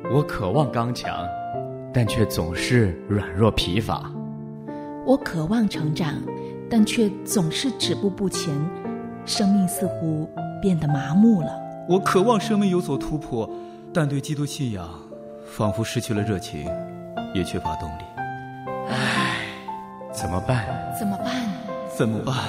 我渴望刚强，但却总是软弱疲乏。 我渴望成长，但却总是止步不前，生命似乎变得麻木了。 我渴望生命有所突破，但对基督信仰仿佛失去了热情，也缺乏动力。 唉，怎么办？ 怎么办？ 怎么办？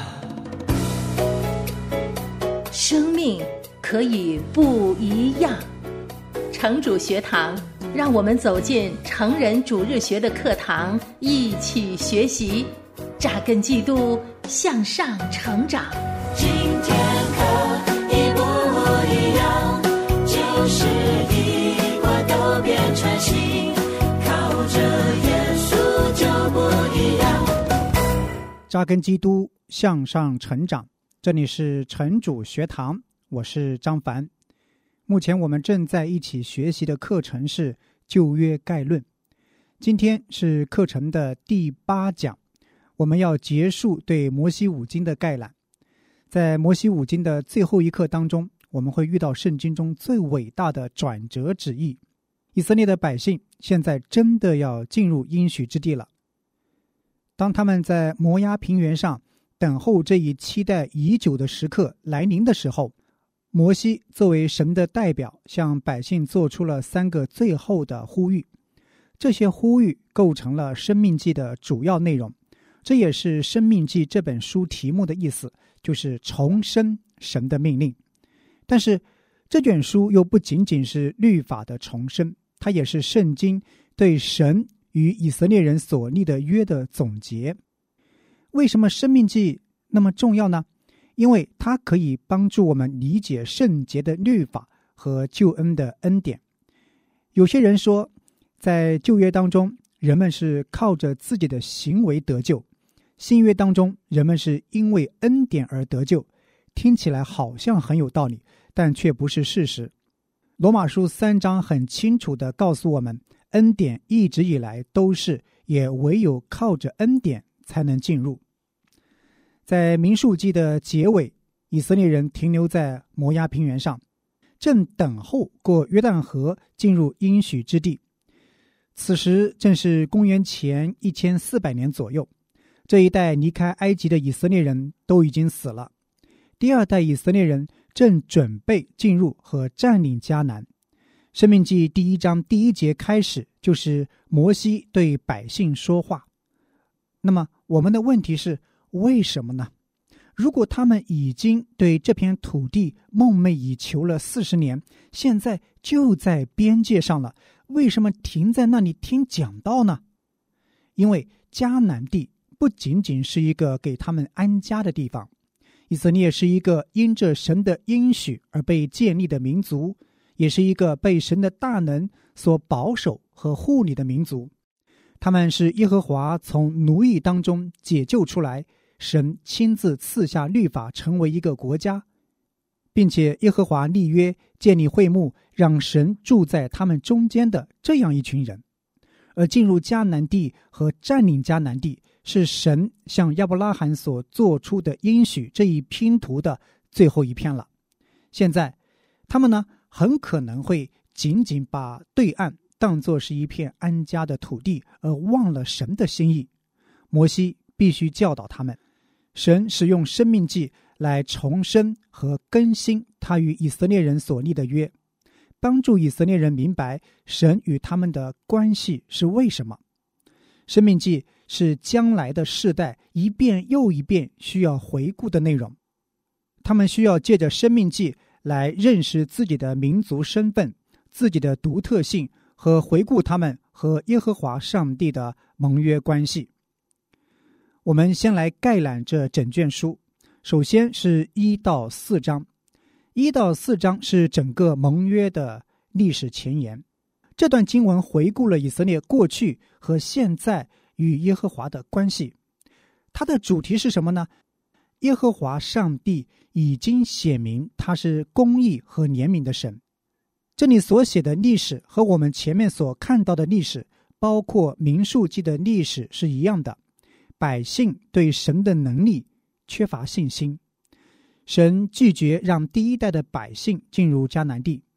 生命可以不一样。城主学堂，让我们走进成人主日学的课堂，一起学习，扎根基督，向上成长。 今天可以不一样，就是一块都变成新，靠着耶稣就不一样。 扎根基督，向上成长。这里是城主学堂，我是张凡。目前我们正在一起学习的课程是旧约概论，今天是课程的第8讲，我们要结束对摩西五经的概览。在摩西五经的最后一课当中，我们会遇到圣经中最伟大的转折旨意。以色列的百姓现在真的要进入应许之地了。当他们在摩押平原上等候这一期待已久的时刻来临的时候，摩西作为神的代表，向百姓做出了3个最后的呼吁。这些呼吁构成了申命记的主要内容，这也是申命记这本书题目的意思，就是重申神的命令。但是这卷书又不仅仅是律法的重申，它也是圣经对神与以色列人所立的约的总结。为什么申命记那么重要呢？因为它可以帮助我们理解圣洁的律法和救恩的恩典。有些人说，在旧约当中，人们是靠着自己的行为得救；新约当中，人们是因为恩典而得救。听起来好像很有道理，但却不是事实。罗马书3章很清楚地告诉我们，恩典一直以来都是，也唯有靠着恩典才能进入。在民数记的结尾，以色列人停留在摩押平原上，正等候过约旦河进入应许之地。此时正是公元前1400年左右，这一代离开埃及的以色列人都已经死了，第2代以色列人正准备进入和占领迦南。申命记第1章第1节开始，就是摩西对百姓说话。那么我们的问题是，为什么呢？如果他们已经对这片土地梦寐以求了40年，现在就在边界上了，为什么停在那里听讲道呢？因为迦南地不仅仅是一个给他们安家的地方，以色列是一个因着神的应许而被建立的民族，也是一个被神的大能所保守和护理的民族。他们是耶和华从奴役当中解救出来，神亲自赐下律法成为一个国家，并且耶和华立约建立会幕，让神住在他们中间的这样一群人。而进入迦南地和占领迦南地，是神向亚伯拉罕所做出的应许这一拼图的最后一片了。现在他们呢，很可能会仅仅把对岸当作是一片安家的土地，而忘了神的心意。摩西必须教导他们，神使用申命记来重申和更新他与以色列人所立的约，帮助以色列人明白神与他们的关系是为什么。申命记是将来的世代一遍又一遍需要回顾的内容，他们需要借着申命记来认识自己的民族身份、自己的独特性，和回顾他们和耶和华上帝的盟约关系。我们先来概览这整卷书，首先是1到4章。1到4章是整个盟约的历史前言。这段经文回顾了以色列过去和现在与耶和华的关系。它的主题是什么呢？耶和华上帝已经显明他是公义和怜悯的神。这里所写的历史和我们前面所看到的历史，包括民数记的历史是一样的。百姓对神的能力缺乏信心，神拒绝让第1代的百姓进入迦南地，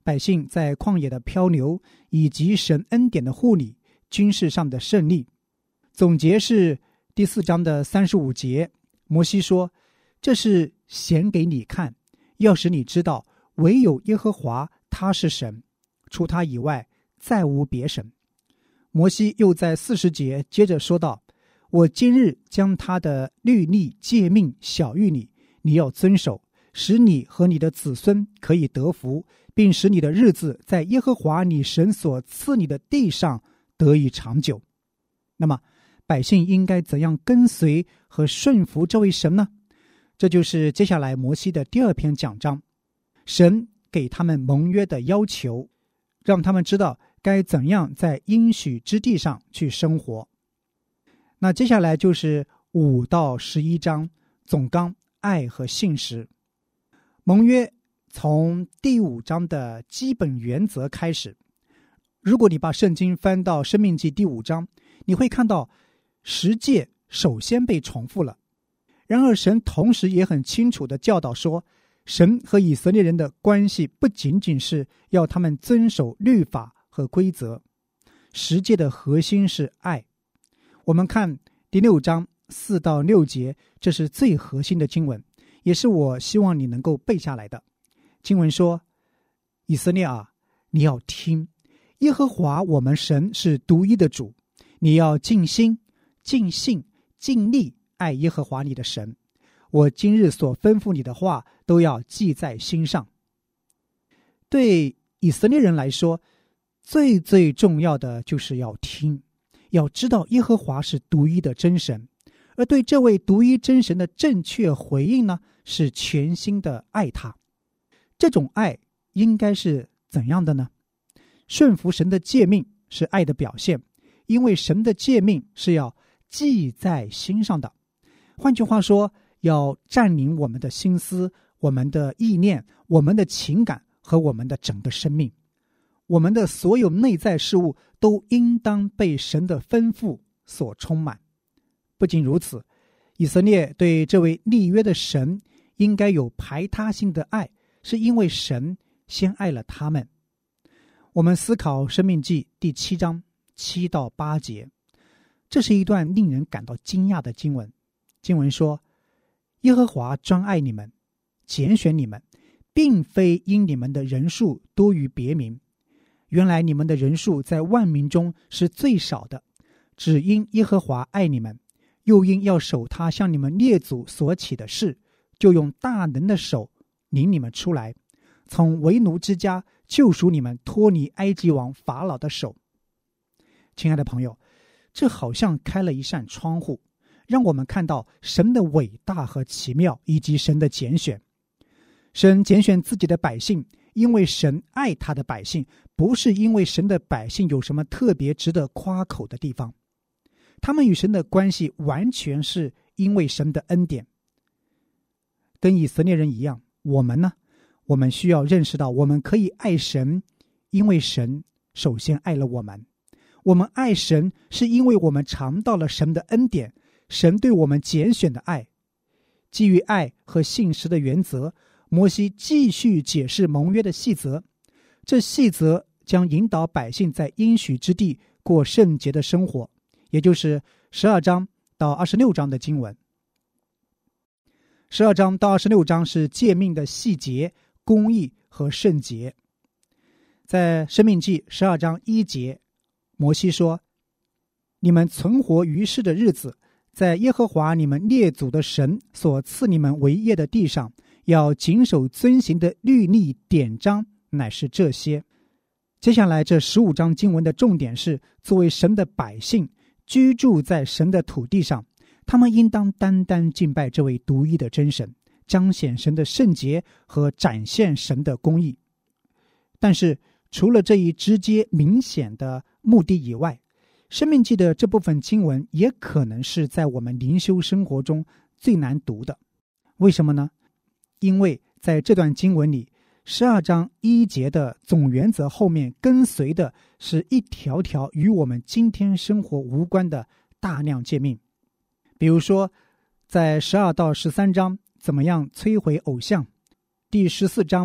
百姓在旷野的漂流，以及神恩典的护理，军事上的胜利。总结是第4章的35节，摩西说，这是显给你看，要使你知道唯有耶和华他是神，除他以外再无别神。摩西又在40节接着说道，我今日将他的律例诫命晓谕你，你要遵守，使你和你的子孙可以得福，并使你的日子在耶和华你神所赐你的地上得以长久。那么百姓应该怎样跟随和顺服这位神呢？这就是接下来摩西的第2篇讲章，神给他们盟约的要求，让他们知道该怎样在应许之地上去生活。那接下来就是5到11章，总纲爱和信实。盟约从第5章的基本原则开始。如果你把圣经翻到申命记第5章，你会看到10诫首先被重复了。然而神同时也很清楚地教导说，神和以色列人的关系不仅仅是要他们遵守律法和规则，10诫的核心是爱。我们看第6章4到6节，这是最核心的经文，也是我希望你能够背下来的。经文说，以色列啊，你要听，耶和华我们神是独一的主，你要尽心、尽性、尽力爱耶和华你的神，我今日所吩咐你的话都要记在心上。对以色列人来说，最最重要的就是要听，要知道耶和华是独一的真神，而对这位独一真神的正确回应呢，是全心的爱他。这种爱应该是怎样的呢？顺服神的诫命是爱的表现，因为神的诫命是要记在心上的。换句话说，要占领我们的心思、我们的意念、我们的情感和我们的整个生命。我们的所有内在事物都应当被神的吩咐所充满。不仅如此，以色列对这位立约的神应该有排他性的爱，是因为神先爱了他们。我们思考申命记第7章7到8节，这是一段令人感到惊讶的经文。经文说，耶和华专爱你们，拣选你们，并非因你们的人数多于别民。原来你们的人数在万民中是最少的，只因耶和华爱你们，又因要守他向你们列祖所起的事，就用大能的手领你们出来，从为奴之家救赎你们，脱离埃及王法老的手。亲爱的朋友，这好像开了一扇窗户，让我们看到神的伟大和奇妙，以及神的拣选。神拣选自己的百姓，因为神爱他的百姓，不是因为神的百姓有什么特别值得夸口的地方。他们与神的关系完全是因为神的恩典。跟以色列人一样，我们呢？我们需要认识到，我们可以爱神，因为神首先爱了我们。我们爱神，是因为我们尝到了神的恩典，神对我们拣选的爱。基于爱和信实的原则，摩西继续解释盟约的细则。这细则将引导百姓在应许之地过圣洁的生活，也就是12章到26章的经文。12章到26章是诫命的细节、公义和圣洁。在申命记12章1节，摩西说，你们存活于世的日子，在耶和华你们列祖的神所赐你们为业的地上，要谨守遵行的律例典章乃是这些。接下来这15章经文的重点是，作为神的百姓，居住在神的土地上，他们应当单单敬拜这位独一的真神，彰显神的圣洁和展现神的公义。但是除了这一直接明显的目的以外，申命记的这部分经文也可能是在我们灵修生活中最难读的。为什么呢？因为在这段经文里，12章1节的总原则后面跟随的是一条条与我们今天生活无关的大量诫命。比如说在12到13章怎么样摧毁偶像，第14章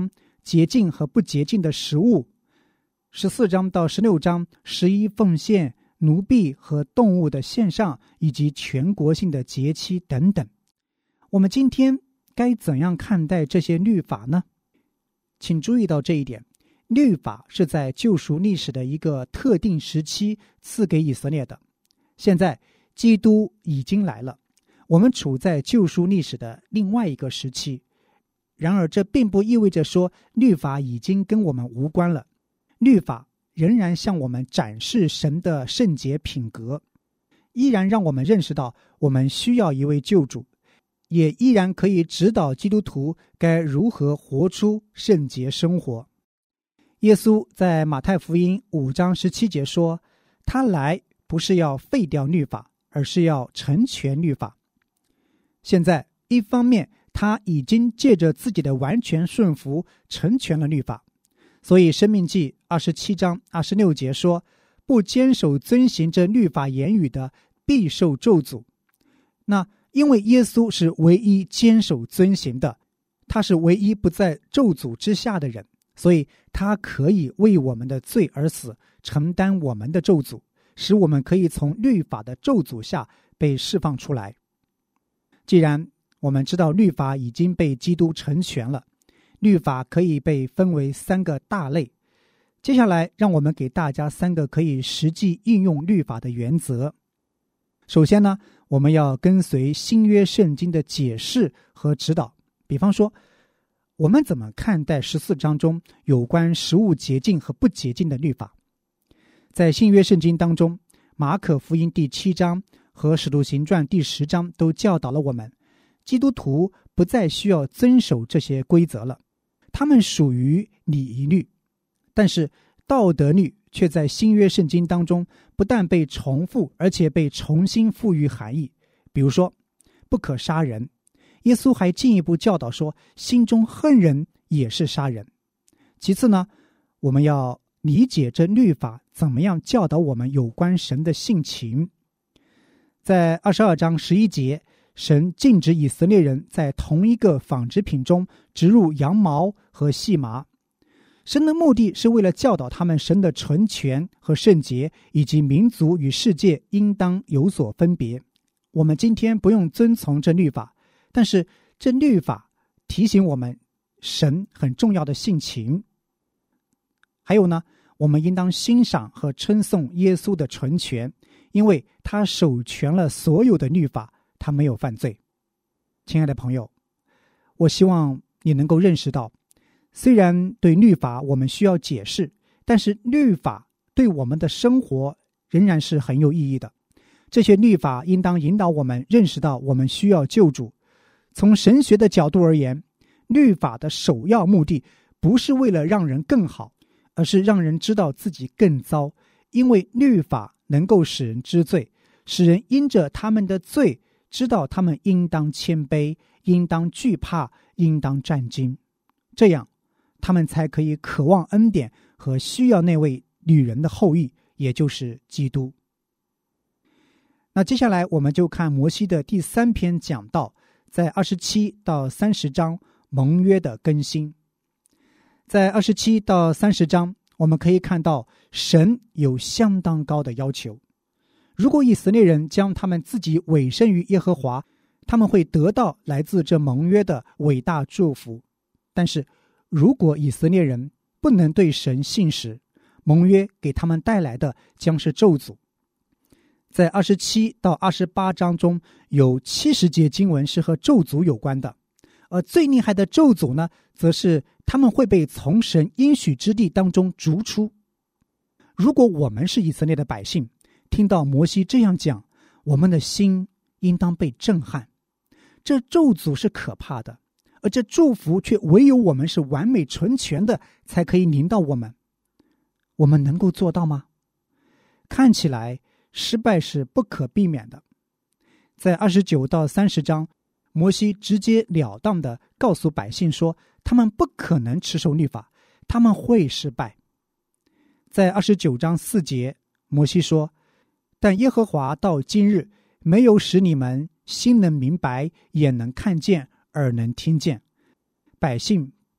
洁净和不洁净的食物，14章到16章11奉献、奴婢和动物的献上，以及全国性的节期等等。我们今天该怎样看待这些律法呢？请注意到这一点，律法是在救赎历史的一个特定时期赐给以色列的。现在基督已经来了，我们处在救赎历史的另外一个时期。然而这并不意味着说律法已经跟我们无关了，律法仍然向我们展示神的圣洁品格，依然让我们认识到我们需要一位救主，也依然可以指导基督徒该如何活出圣洁生活。耶稣在马太福音5章17节说，他来不是要废掉律法，而是要成全律法。现在一方面他已经借着自己的完全顺服成全了律法，所以申命记27章26节说，不坚守遵行这律法言语的，必受咒诅。那因为耶稣是唯一坚守遵行的，他是唯一不在咒诅之下的人，所以他可以为我们的罪而死，承担我们的咒诅，使我们可以从律法的咒诅下被释放出来。既然我们知道律法已经被基督成全了，律法可以被分为3个大类。接下来让我们给大家3个可以实际应用律法的原则。首先呢，我们要跟随新约圣经的解释和指导。比方说，我们怎么看待14章中有关食物洁净和不洁净的律法？在新约圣经当中，马可福音第7章和使徒行传第10章都教导了我们，基督徒不再需要遵守这些规则了，他们属于礼仪律。但是道德律却在新约圣经当中不但被重复，而且被重新赋予含义。比如说，不可杀人，耶稣还进一步教导说，心中恨人也是杀人。其次呢，我们要理解这律法怎么样教导我们有关神的性情。在22章11节，神禁止以色列人在同一个纺织品中植入羊毛和细麻。神的目的是为了教导他们神的纯全和圣洁，以及民族与世界应当有所分别。我们今天不用遵从这律法，但是这律法提醒我们神很重要的性情。还有呢，我们应当欣赏和称颂耶稣的纯全，因为他守全了所有的律法，他没有犯罪。亲爱的朋友，我希望你能够认识到，虽然对律法我们需要解释，但是律法对我们的生活仍然是很有意义的。这些律法应当引导我们认识到我们需要救主。从神学的角度而言，律法的首要目的不是为了让人更好，而是让人知道自己更糟，因为律法能够使人知罪，使人因着他们的罪知道他们应当谦卑，应当惧怕，应当战兢，这样他们才可以渴望恩典和需要那位女人的后裔，也就是基督。那接下来我们就看摩西的第3篇讲道，在27到30章盟约的更新。在27到30章，我们可以看到神有相当高的要求。如果以色列人将他们自己委身于耶和华，他们会得到来自这盟约的伟大祝福。但是如果以色列人不能对神信实，盟约给他们带来的将是咒诅。在27到28章中，有70节经文是和咒诅有关的，而最厉害的咒诅呢，则是他们会被从神应许之地当中逐出。如果我们是以色列的百姓，听到摩西这样讲，我们的心应当被震撼。这咒诅是可怕的，而这祝福却唯有我们是完美纯全的才可以临到我们。我们能够做到吗？看起来失败是不可避免的。在29到30章，摩西直截了当地告诉百姓说，他们不可能持守律法，他们会失败。在29章4节，摩西说，但耶和华到今日没有使你们心能明白，眼能看见，耳能听见。百姓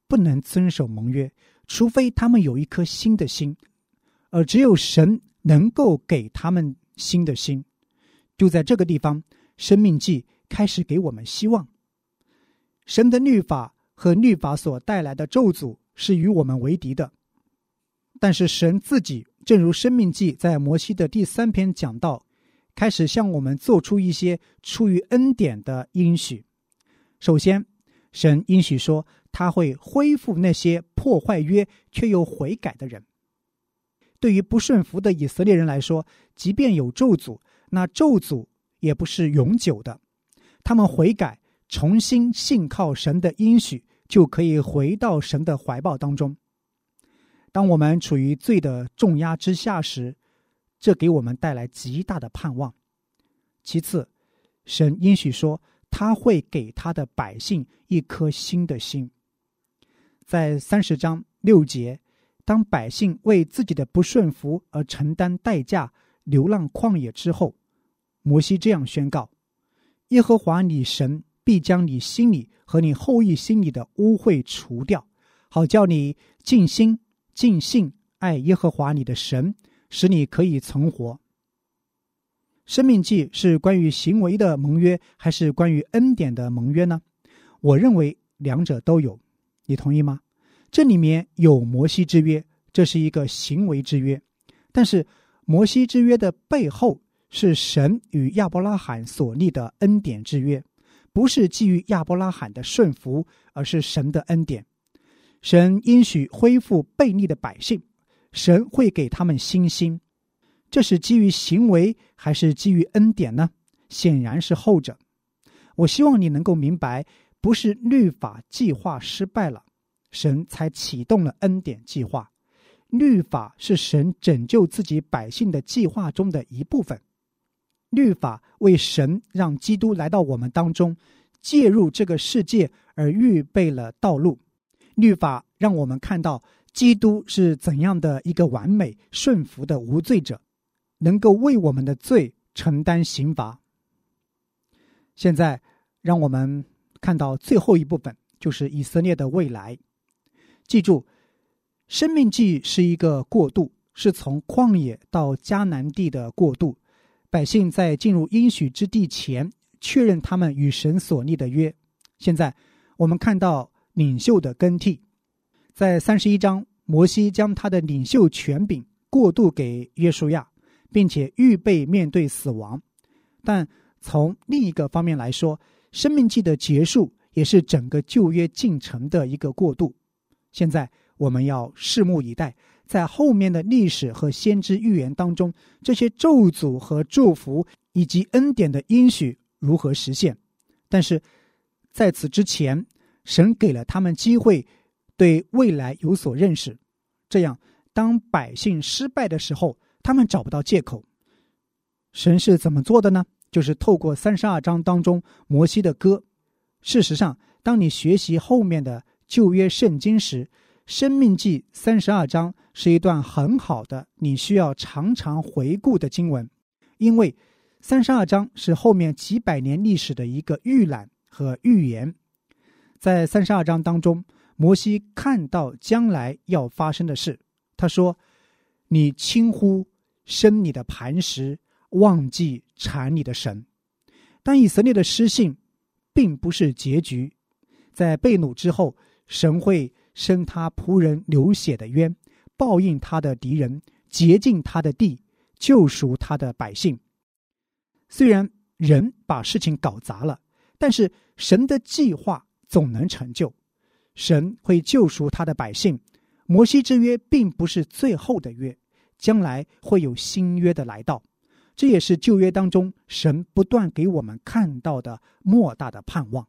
不能遵守盟约，除非他们有一颗新的心，而只有神能够给他们新的心。就在这个地方，申命记开始给我们希望。神的律法和律法所带来的咒诅是与我们为敌的，但是神自己正如申命记在摩西的第3篇讲到，开始向我们做出一些出于恩典的应许。首先，神应许说他会恢复那些破坏约却又悔改的人。对于不顺服的以色列人来说，即便有咒诅，那咒诅也不是永久的，他们悔改，重新信靠神的应许，就可以回到神的怀抱当中。当我们处于罪的重压之下时，这给我们带来极大的盼望。其次，神应许说他会给他的百姓一颗新的心。在30章6节，当百姓为自己的不顺服而承担代价，流浪旷野之后，摩西这样宣告：耶和华你神必将你心里和你后裔心里的污秽除掉，好叫你尽心尽性爱耶和华你的神，使你可以存活。申命记是关于行为的盟约，还是关于恩典的盟约呢？我认为两者都有，你同意吗？这里面有摩西之约，这是一个行为之约，但是摩西之约的背后是神与亚伯拉罕所立的恩典之约，不是基于亚伯拉罕的顺服，而是神的恩典。神应许恢复悖逆的百姓，神会给他们新心。这是基于行为还是基于恩典呢？显然是后者。我希望你能够明白，不是律法计划失败了，神才启动了恩典计划。律法是神拯救自己百姓的计划中的一部分。律法为神让基督来到我们当中，介入这个世界而预备了道路。律法让我们看到基督是怎样的一个完美顺服的无罪者，能够为我们的罪承担刑罚。现在让我们看到最后一部分，就是以色列的未来。记住，申命记是一个过渡，是从旷野到迦南地的过渡。百姓在进入应许之地前，确认他们与神所立的约。现在我们看到领袖的更替。在31章，摩西将他的领袖权柄过渡给约书亚，并且预备面对死亡。但从另一个方面来说，申命记的结束也是整个旧约进程的一个过渡。现在我们要拭目以待，在后面的历史和先知预言当中，这些咒诅和祝福以及恩典的应许如何实现。但是在此之前，神给了他们机会对未来有所认识，这样当百姓失败的时候，他们找不到借口。神是怎么做的呢？就是透过32章当中摩西的歌。事实上，当你学习后面的旧约圣经时，申命记32章是一段很好的你需要常常回顾的经文，因为32章是后面几百年历史的一个预览和预言。在32章当中，摩西看到将来要发生的事，他说：你轻忽生你的磐石，忘记缠你的绳。但以色列的失信并不是结局，在被掳之后，神会生他仆人流血的冤，报应他的敌人，洁净他的地，救赎他的百姓。虽然人把事情搞砸了，但是神的计划总能成就。神会救赎他的百姓。摩西之约并不是最后的约，将来会有新约的来到。这也是旧约当中神不断给我们看到的莫大的盼望。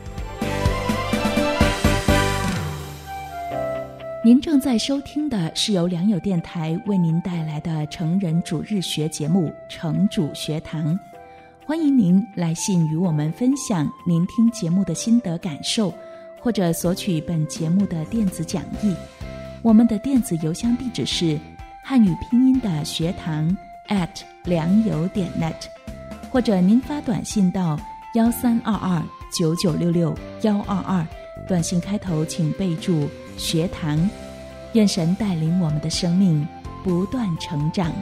您正在收听的是由良友电台为您带来的成人主日学节目《成主学堂》。欢迎您来信与我们分享您听节目的心得感受，或者索取本节目的电子讲义。我们的电子邮箱地址是汉语拼音的学堂良友.net， 或者您发短信到1322996612， 短信开头请备注学堂，愿神带领我们的生命不断成长。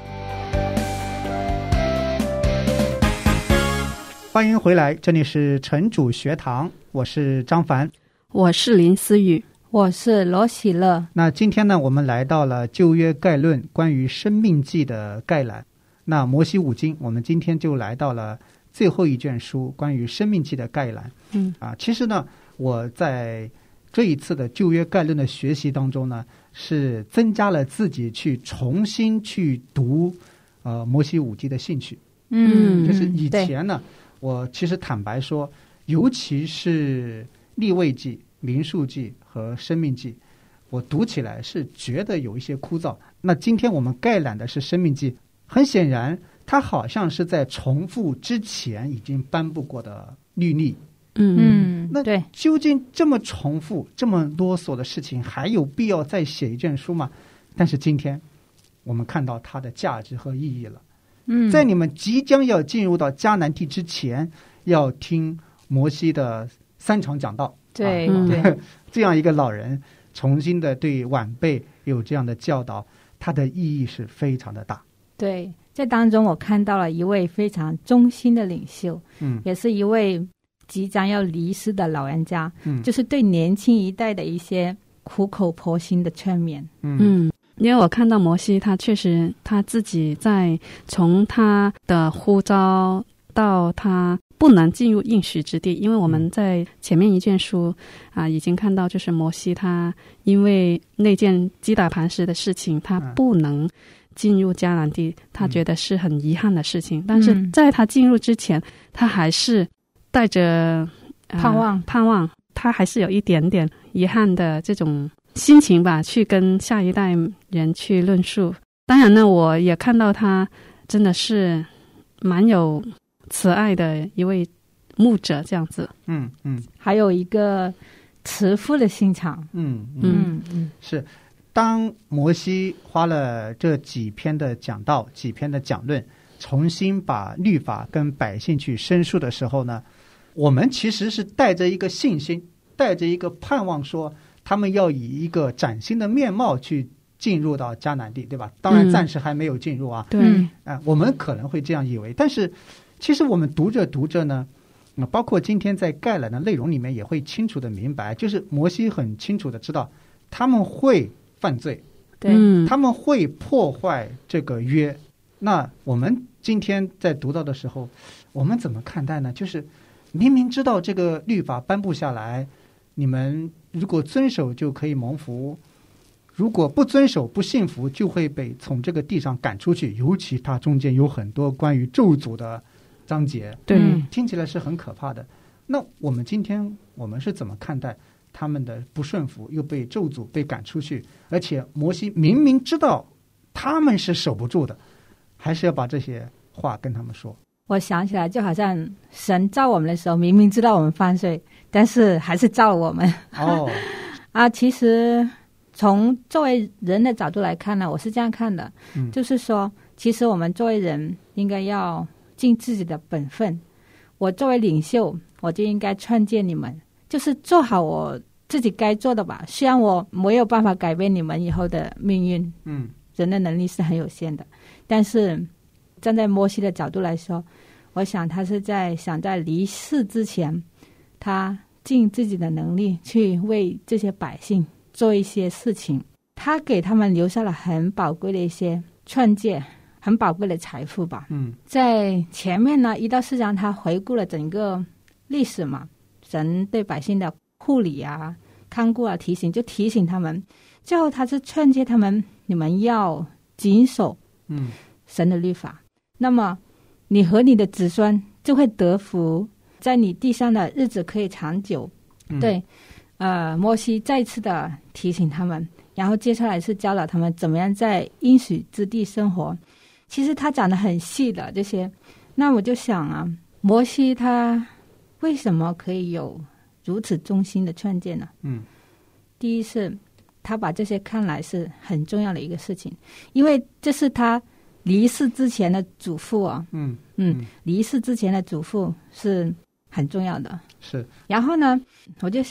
欢迎回来，这里是城主学堂，我是张凡， 我是林思雨， 我是罗喜乐。 那今天呢，我们来到了旧约概论关于生命记的概览。那摩西五经，我们今天就来到了最后一卷书关于生命记的概览。其实呢，我在这一次的旧约概论的学习当中呢，是增加了自己去重新去读摩西五经的兴趣。就是以前呢，我其实坦白说，尤其是利未记、民数记和生命记，我读起来是觉得有一些枯燥。那今天我们概览的是生命记，很显然它好像是在重复之前已经颁布过的律例。那对， 究竟这么重复、这么啰嗦的事情，还有必要再写一卷书吗？但是今天我们看到它的价值和意义了。在你们即将要进入到迦南地之前，要听摩西的3场讲道。 对， 这样一个老人重新的对晚辈有这样的教导，它的意义是非常的大。 对，在当中我看到了一位非常忠心的领袖，也是一位即将要离世的老人家，就是对年轻一代的一些苦口婆心的劝勉。 因为我看到摩西他确实他自己在从他的呼召到他不能进入应许之地，因为我们在前面一卷书已经看到，就是摩西他因为那件击打磐石的事情，他不能进入迦南地，他觉得是很遗憾的事情。但是在他进入之前，他还是带着盼望，他还是有一点点遗憾的这种心情吧，去跟下一代人去论述。当然呢，我也看到他真的是蛮有慈爱的一位牧者这样子。 还有一个慈父的心肠。 是。当摩西花了这几篇的讲道、几篇的讲论，重新把律法跟百姓去申述的时候呢，我们其实是带着一个信心，带着一个盼望，说他们要以一个崭新的面貌去进入到迦南地，对吧？当然暂时还没有进入啊。我们可能会这样以为，但是其实我们读着呢，包括今天在概览的内容里面也会清楚的明白，就是摩西很清楚的知道他们会犯罪，他们会破坏这个约。那我们今天在读到的时候，我们怎么看待呢？就是明明知道这个律法颁布下来，你们如果遵守就可以蒙福，如果不遵守不信服就会被从这个地上赶出去，尤其它中间有很多关于咒诅的章节，听起来是很可怕的。那我们今天我们是怎么看待他们的不顺服，又被咒诅被赶出去，而且摩西明明知道他们是守不住的，还是要把这些话跟他们说？ 我想起来就好像神造我们的时候明明知道我们犯罪，但是还是造了我们。其实从作为人的角度来看呢，我是这样看的，就是说其实我们作为人应该要尽自己的本分。我作为领袖，我就应该劝诫你们，就是做好我自己该做的吧。虽然我没有办法改变你们以后的命运，人的能力是很有限的，但是站在摩西的角度来说，我想他是想在离世之前，他尽自己的能力去为这些百姓做一些事情。他给他们留下了很宝贵的一些劝诫，很宝贵的财富吧。在前面呢1到4章，他回顾了整个历史嘛，神对百姓的护理啊、看顾啊、提醒他们。最后他是劝诫他们，你们要谨守神的律法，那么你和你的子孙就会得福，在你地上的日子可以长久。摩西再次的提醒他们，然后接下来是教导他们怎么样在应许之地生活。其实他讲得很细的这些，那我就想啊，摩西他为什么可以有如此忠心的劝诫呢？第一是他把这些看来是很重要的一个事情，因为这是他离世之前的嘱咐啊。离世之前的嘱咐是很重要的。 是。 然后呢，我就想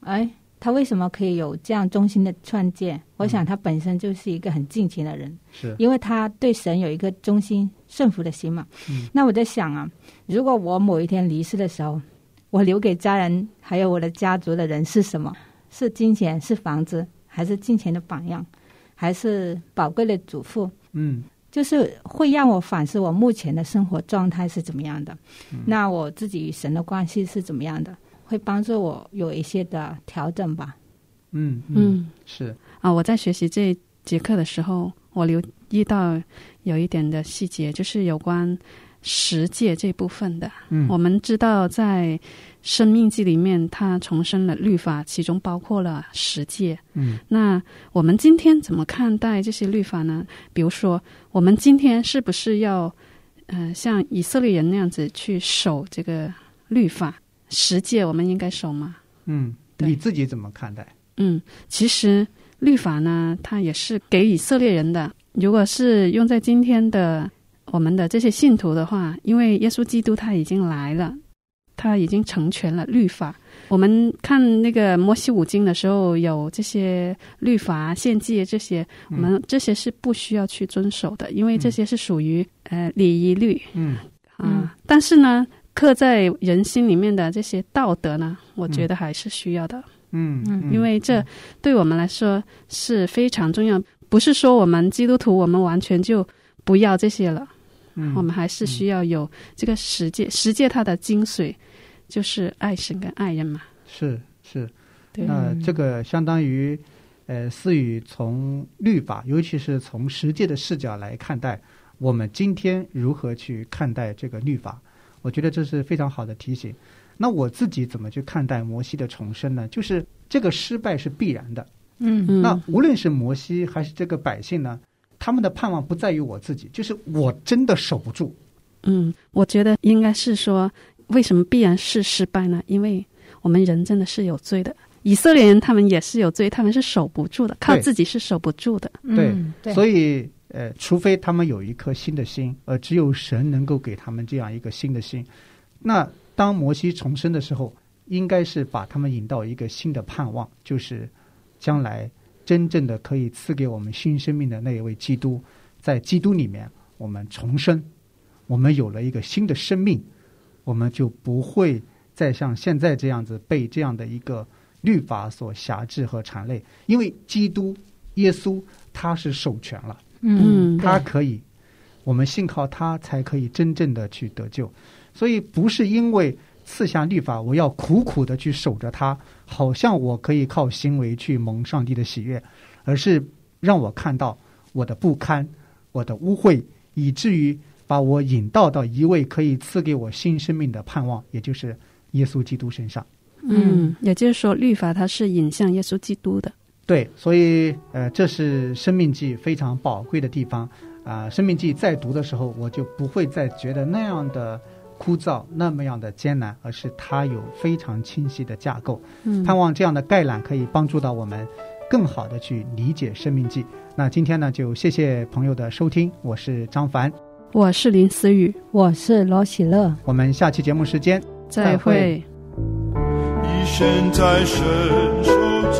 他为什么可以有这样忠心的创建？我想他本身就是一个很敬虔的人， 是因为他对神有一个忠心顺服的心嘛。那我在想啊，如果我某一天离世的时候，我留给家人还有我的家族的人是什么？是金钱，是房子，还是金钱的榜样，还是宝贵的祖父？就是会让我反思我目前的生活状态是怎么样的，那我自己与神的关系是怎么样的，会帮助我有一些的调整吧。 是啊，我在学习这一节课的时候，我留意到有一点的细节，就是有关十诫这部分的。我们知道在生命记里面它重申了律法，其中包括了十诫。那我们今天怎么看待这些律法呢？比如说我们今天是不是要像以色列人那样子去守这个律法十诫，我们应该守吗？ 你自己怎么看待？ 其实律法呢它也是给以色列人的，如果是用在今天的我们的这些信徒的话，因为耶稣基督他已经来了，他已经成全了律法。我们看那个摩西五经的时候，有这些律法献祭这些，我们这些是不需要去遵守的，因为这些是属于礼仪律。但是呢刻在人心里面的这些道德呢，我觉得还是需要的。因为这对我们来说是非常重要，不是说我们基督徒我们完全就不要这些了，我们还是需要有这个十诫。十诫它的精髓就是爱神跟爱人嘛。是， 那这个相当于思雨从律法，尤其是从十诫的视角来看待我们今天如何去看待这个律法，我觉得这是非常好的提醒。那我自己怎么去看待摩西的重生呢？就是这个失败是必然的。那无论是摩西还是这个百姓呢，他们的盼望不在于我自己，就是我真的守不住。 我觉得应该是说，为什么必然是失败呢？因为我们人真的是有罪的，以色列人他们也是有罪，他们是守不住的，靠自己是守不住的。 对，所以除非他们有一颗新的心，只有神能够给他们这样一个新的心。那当摩西重生的时候，应该是把他们引到一个新的盼望，就是将来真正的可以赐给我们新生命的那一位基督，在基督里面我们重生，我们有了一个新的生命，我们就不会再像现在这样子被这样的一个律法所辖制和缠累，因为基督耶稣他是授权了，他可以，我们信靠他才可以真正的去得救。所以不是因为赐下律法我要苦苦的去守着它，好像我可以靠行为去蒙上帝的喜悦，而是让我看到我的不堪，我的污秽，以至于把我引到一位可以赐给我新生命的盼望，也就是耶稣基督身上。 也就是说律法它是引向耶稣基督的。 对，所以这是生命记非常宝贵的地方生命记在读的时候，我就不会再觉得那样的枯燥，那么样的艰难，而是它有非常清晰的架构。盼望这样的概览可以帮助到我们更好的去理解生命记。那今天呢，就谢谢朋友的收听，我是张凡， 我是林思雨， 我是罗喜乐， 我们下期节目时间再会。 一生在神手中，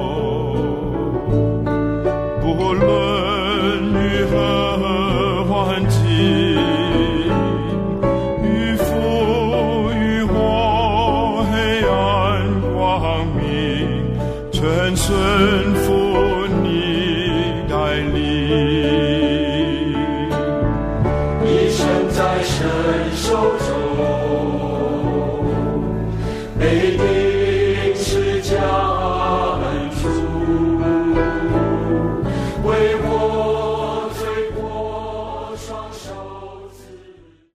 不论于何环境，与福与祸，黑暗光明，全顺服你带领。一生在神手中，